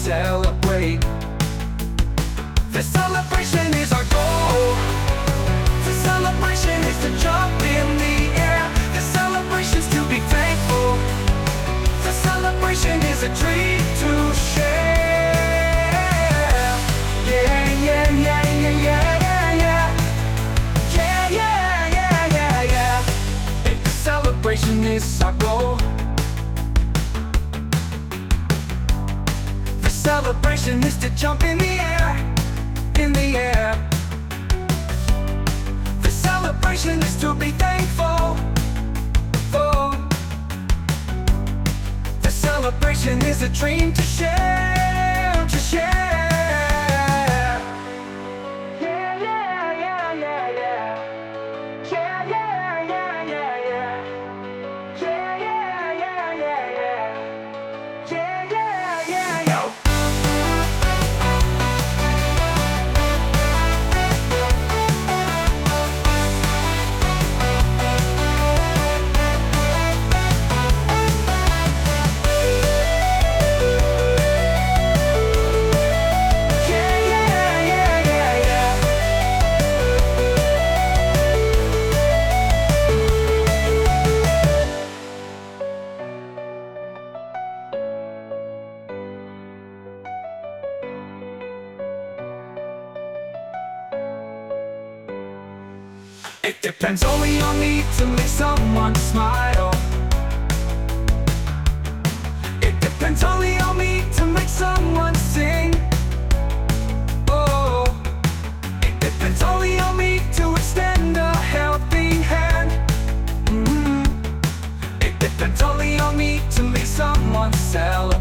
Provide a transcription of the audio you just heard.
celebrate. The celebration is our goal. The celebration is to jump in the air. The celebration's to be thankful. The celebration is a treat to share. Yeah, yeah, yeah, yeah, yeah, yeah, yeah. Yeah, yeah, yeah, yeah, yeah. If the celebration is our goal, the celebration is to jump in the air, in the air. The celebration is to be thankful. Oh. The celebration is a dream to share, to share. Yeah, yeah, yeah, yeah, yeah. Yeah, yeah, yeah, yeah, yeah. Yeah, yeah, yeah, yeah, yeah. Yeah, yeah, yeah, yeah. It depends only on me to make someone smile. It depends only on me to make someone sing. Oh, it depends only on me to extend a helping hand. It depends only on me to make someone celebrate.